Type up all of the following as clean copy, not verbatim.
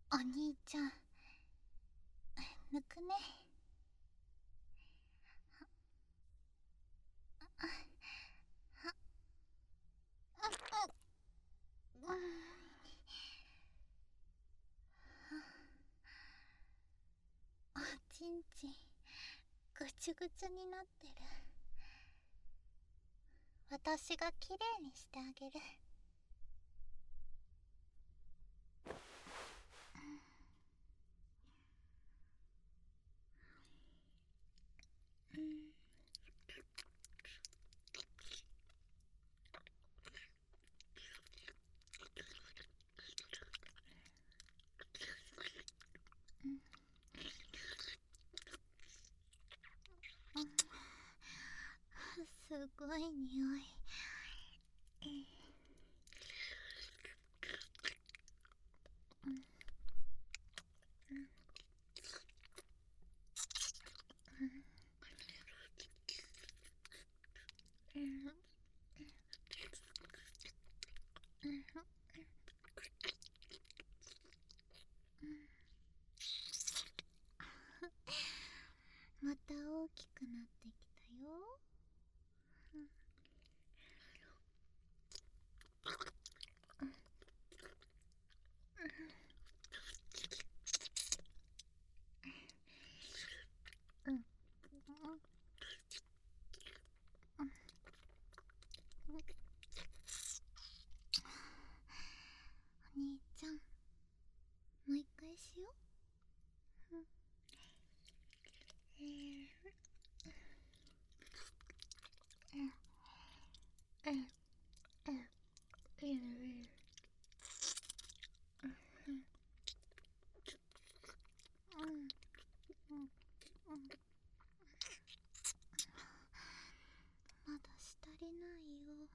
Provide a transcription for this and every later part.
お兄ちゃん、ぬくね。おちんちんぐちゅぐちゅになってる。私がきれいにしてあげる。すごい匂い。また大きくなってきたよ。お兄ちゃん、もう一回しよう。まだし足りないよ。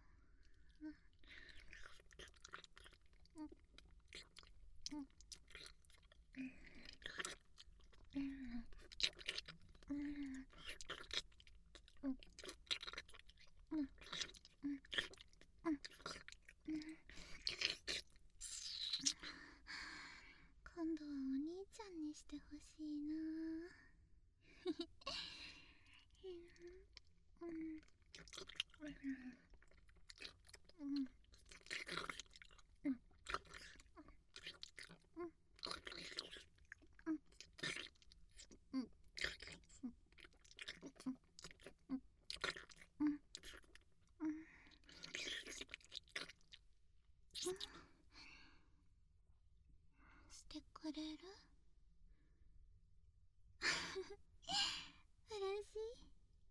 今度はお兄ちゃんにしてほしいな。してくれる？嬉しい。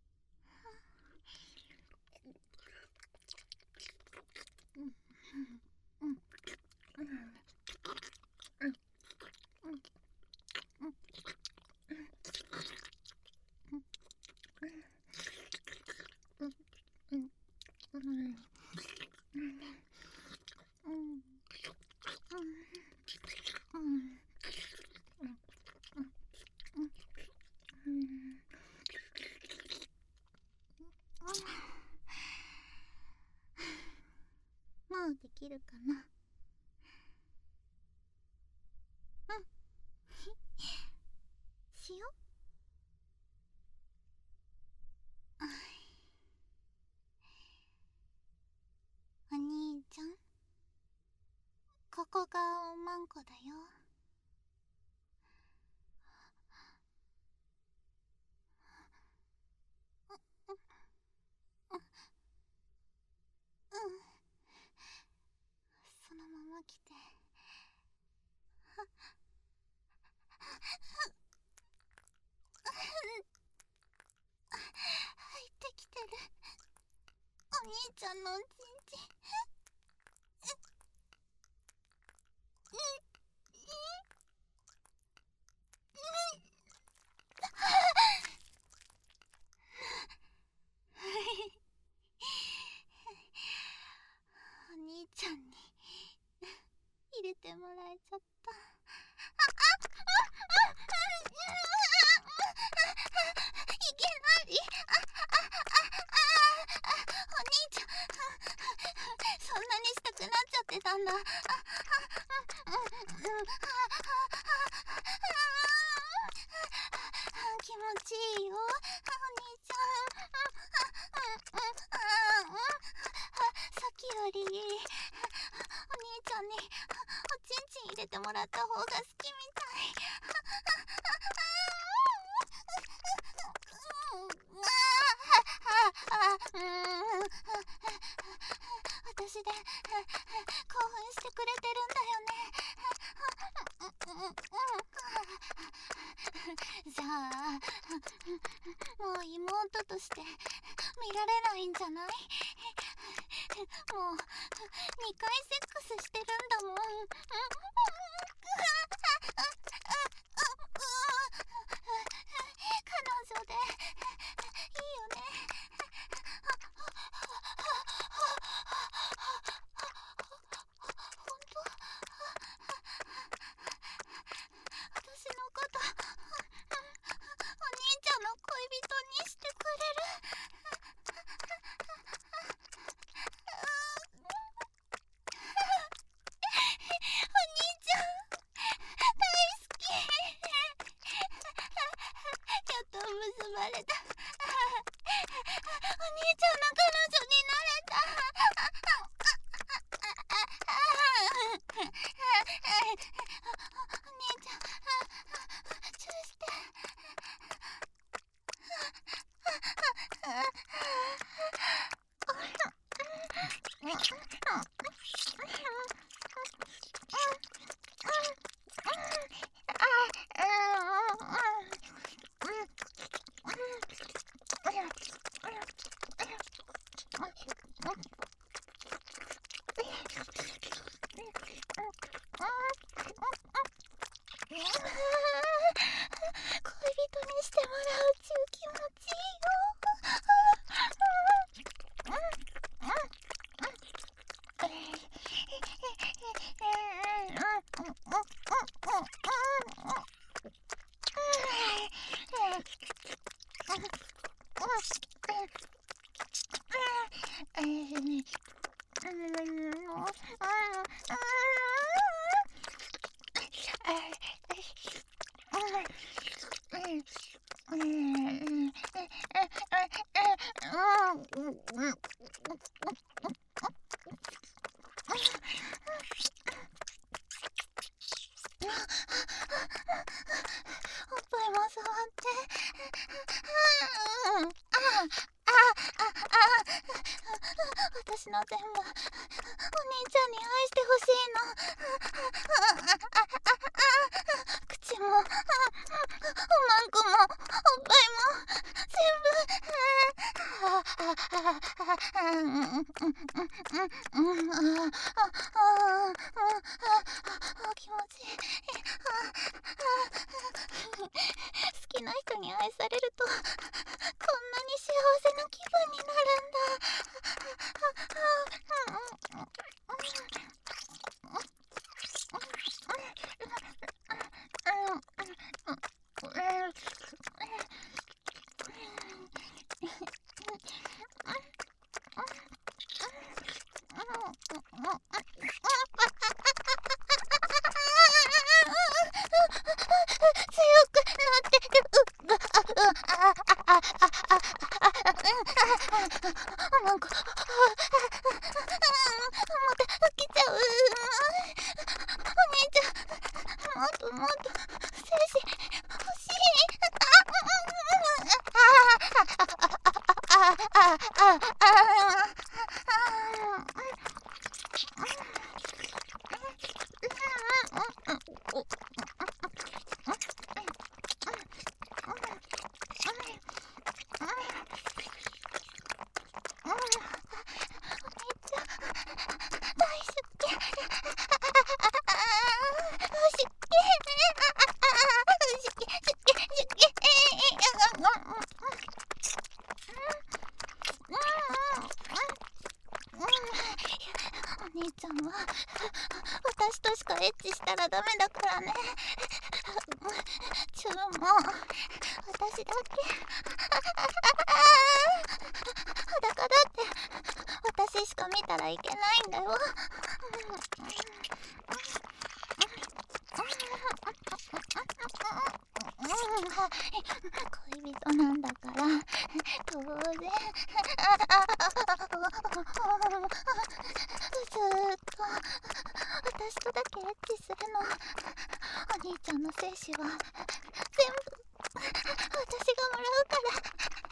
もうできるかな。しよう。お兄ちゃん、ここがおまんこだよ。そのまま来て。入ってきてる。お兄ちゃんのおちんちん。お兄ちゃんに入れてもらえちゃった。いきなり。お兄ちゃん、そんなにしたくなっちゃってたんだ。 もらった方が好きみたい。私で興奮してくれてるんだよね。じゃあもう妹として見られないんじゃない？もう2回セックスしてるんだもん。彼女でいいよね。本当？私のことお兄ちゃんの恋人にしてくれる？お兄ちゃん大好き。やっと結ばれた。お兄ちゃんの彼女になれた。お兄ちゃんチューして。恋人にしてもらうちゅう気持ちいいよ。おっぱいも触って。私の全部お兄ちゃんに愛してほしいの。口もおまんこもおっぱいも全部。気持ちいい。好きな人に愛されるとこんなに幸せな気分になるんだ。強くなってる。なんかまた来ちゃう。お兄ちゃんもっともっと精子欲しい。お兄ちゃんは私としかエッチしたらダメだからね。チューも私だけ。裸だって私しか見たらいけないんだよ。恋人なんだから当然ずっと私とだけエッチする。 のお兄ちゃんの精子は全部私がもらうから。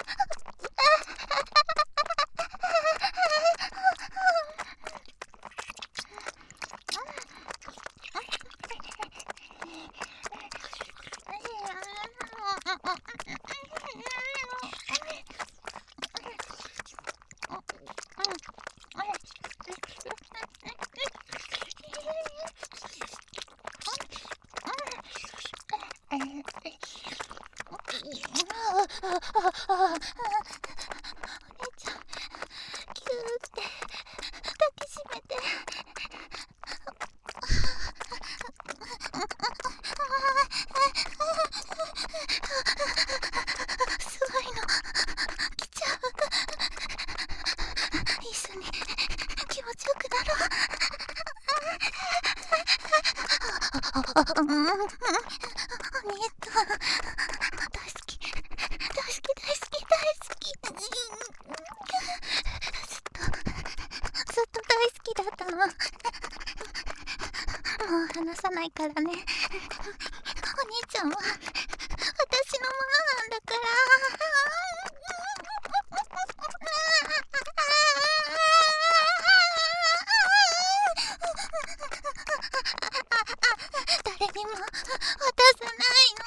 お姉ちゃん、キューって抱きしめて。すごいの来ちゃう。一緒に気持ちよくなろう。お兄ちゃん大好き大好き大好き大好き。ずっと大好きだったの。もう離さないからね。お兄ちゃんは私のものなんだから。誰にも渡さないの。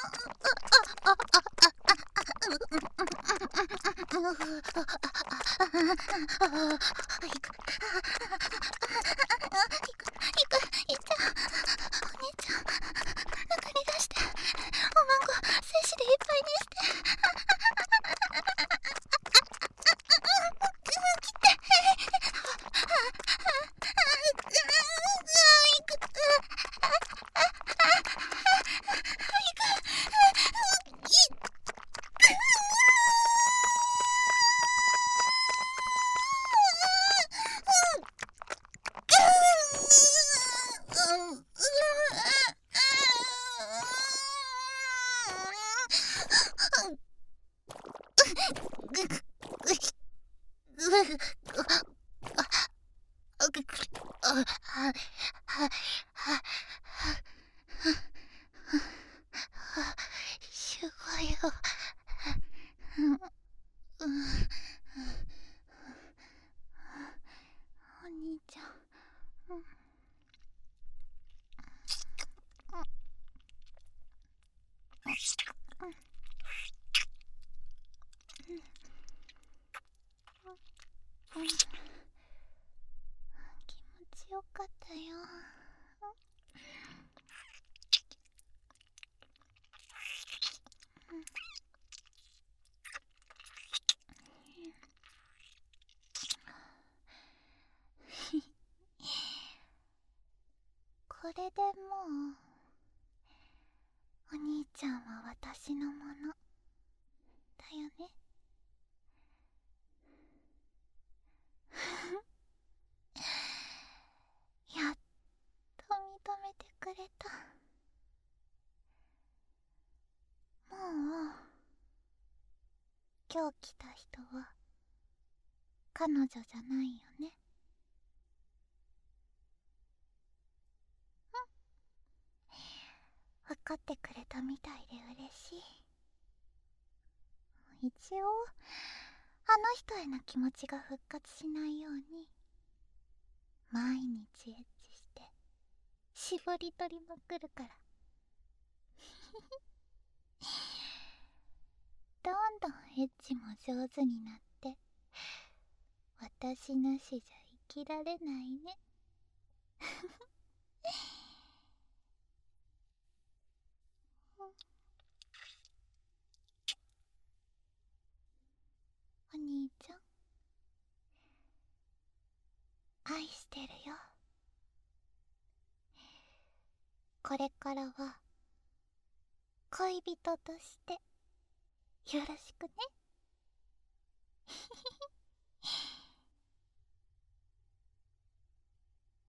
いっちゃん、お兄ちゃん、中に出して、おまんこ精子でいっぱいにして。来て。すごいよ。お兄ちゃん。気持ちよかったよ。これでもうお兄ちゃんは私のものだよね。やっと認めてくれた。もう今日来た人は彼女じゃないよね。分かってくれたみたいで嬉しい。一応あの人への気持ちが復活しないように毎日エッチして絞り取りまくるから。どんどんエッチも上手になって私なしじゃ生きられないね。お兄ちゃん、愛してるよ。これからは恋人としてよろしくね。